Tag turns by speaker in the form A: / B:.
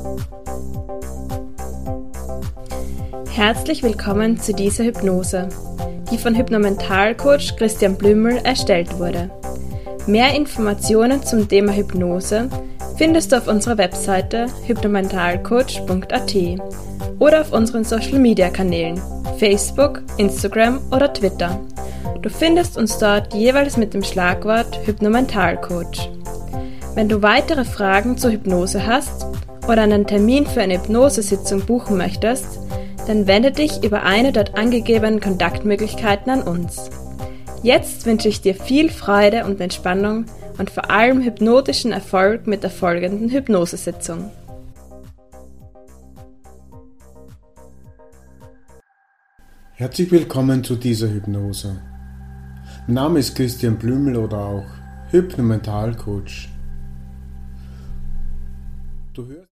A: Herzlich willkommen zu dieser Hypnose, die von Hypnomentalcoach Christian Blümel erstellt wurde. Mehr Informationen zum Thema Hypnose findest du auf unserer Webseite hypnomentalcoach.at oder auf unseren Social-Media-Kanälen Facebook, Instagram oder Twitter. Du findest uns dort jeweils mit dem Schlagwort Hypnomentalcoach. Wenn du weitere Fragen zur Hypnose hast oder einen Termin für eine Hypnosesitzung buchen möchtest, dann wende dich über eine dort angegebenen Kontaktmöglichkeiten an uns. Jetzt wünsche ich dir viel Freude und Entspannung und vor allem hypnotischen Erfolg mit der folgenden Hypnosesitzung.
B: Herzlich willkommen zu dieser Hypnose. Mein Name ist Christian Blümel oder auch Hypnomentalcoach. Du hörst